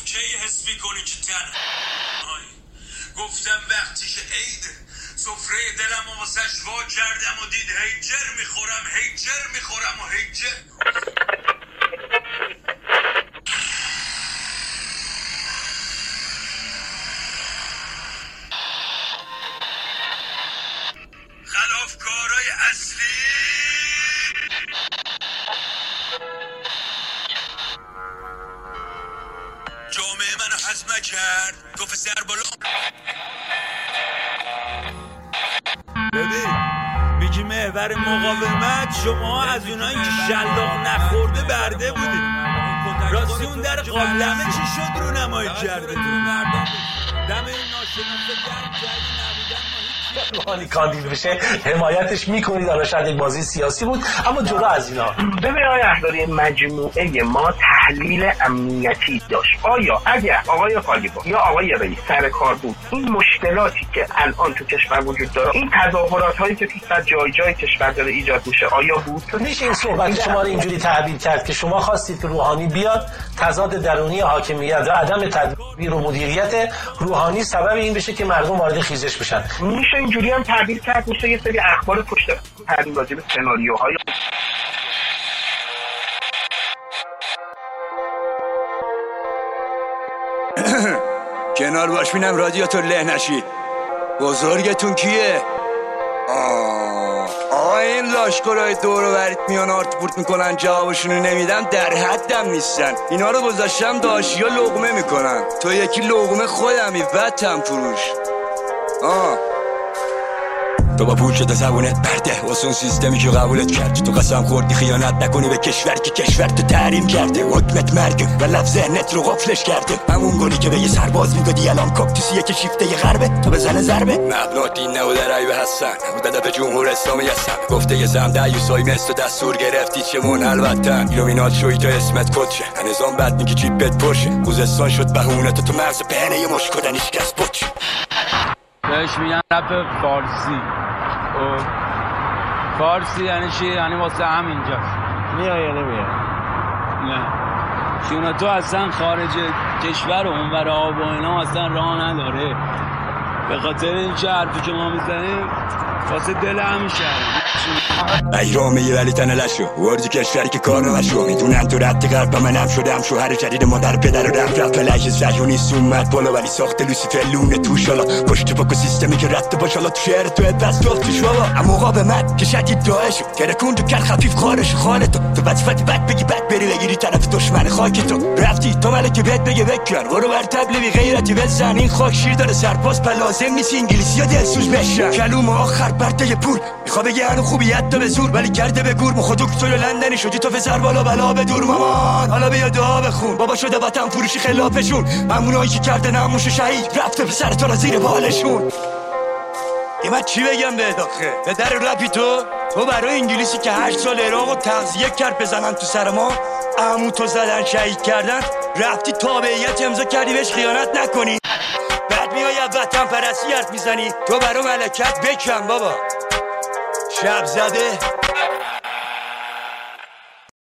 کی حس میکنی که تنهایی؟ گفتم وقتی که عیده سفره دلم و واسش وا کردم و دید هیجر میخورم و هیجر. خلافکارای اصلی جامعه منو هضم کرد، گفت سر بالا. ببین میگی محور مقاومت، شما از اونایی که شلاق نخورده برده بودید. راستی اون در قابلمه چی شد رو نمایی کرده تو؟ دم این ناشناسه گرم جایی نبودن ما روحانی کاندید بشه حمایتش میکنید. حالا شاید یک بازی سیاسی بود اما جدا از اینا. ببین آقای احضاری، مجموعه ما تحلیل امنیتی داشت. آیا اگر آقای قالیباف یا آقای رئیس سر کار بود، این مشکلاتی که الان تو کشور وجود داره، این تظاهرات هایی که تو جای کشور داره ایجاد میشه، آیا بود؟ میشه این صحبت شما رو اینجوری تعبیر کرد که شما خواستید که روحانی بیاد، تضاد درونی حاکمیت و عدم تدبیر و مدیریت روحانی سبب این بشه که مردم وارد خیزش بشن؟ میشه اینجوری هم تعبیر کرد. میشه یه سری اخبار پشت پرده راجع به سناریوهای کنار باش بینم رادیاتور له نشی. بزرگتون کیه؟ این لاشکرهای دور و برید میان آرت بورت میکنن، جوابشونو نمیدم، در حدم نیستن. اینا رو گذاشتم داشیا لقمه میکنن. تو یکی لقمه خودمی وطن فروش. تو با پول شده زبونت برده واسه اون سیستمی که قبولت کرد. تو قسم خوردی خیانت نکنی به کشوری که کشور تو تحریم کرده. حکمت مرگه و لفظ ذهنت رو غفلش کرده. همون گلی که به یه سرباز میدادی الان کاکتوسیه که شیفته یه غربه تو بزنه ضربه. مبنا دین نبوده رای به حسن بود هدف جمهور اسلامی هستم. گفته یه زم دیوسای مثل دستور گرفتی چمون البتن ایلومینات شوی تو اسمت کدشه. نظام بد میگی جیبت پرشه. خوزستان شد بهونه تو مغز پهنه یه مش کدنیش کس پچ. بهش میگن رپ فارسی. فارسی یعنی چی؟ یعنی واسه همینجاست. میای یا نمیای؟ نه چون تو اصلا خارج کشور و اونور آب و اینا اصلا راه نداره. به خاطر این چه حرفی که ما میزنیم واسه دل همین شهر ایرامه یه ولی تنلشو وردی کشوری که کار نمشو. میدونن تو رد غرب منم شدم شوهر جدید مادر پدر و رفت پلش زجونیست اومد بالا ولی ساخت لوسیفر لونه توش. حالا پشت پاک سیستمی که رد باش حالا تو شهر تو بس توش بابا. اما مقاومت که شدید داعش ترکون تو کل خفیف خارش خالتو. تو وظیفت بد بگی بد بری بگیری طرف دشمن خاک تو. رفتی تو ملک بهت بگه بکن برو بر تبلیغ غیرتی بزن. این خاک شیر داره سرپاس لازم نیست انگلیسی ها دلسوز بشن. کلوم آخر برده پول میخوا بگه هنو خوبیت تو به زور ولی کرده به گور. مخو دکتر لندنی شدی تو فسر بالا بلا به دور مامان. حالا بیا دعا بخون بابا شده وطن فروشی خلافشون. همونایی که کرده نموش شهید رفته پسر تو را زیر بالشون. یه من چی بگم به داخل به در رپی تو برای انگلیسی که 8 سال عراق و تغذیه کرد بزنن تو سر ما عمو تو زدن شهید کردن رفتی تابعیت امضا کردی بهش خیانت نکنی. بعد میای وطن پرستی حرف میزنی. تو برای ملکت بکن بابا. شب زده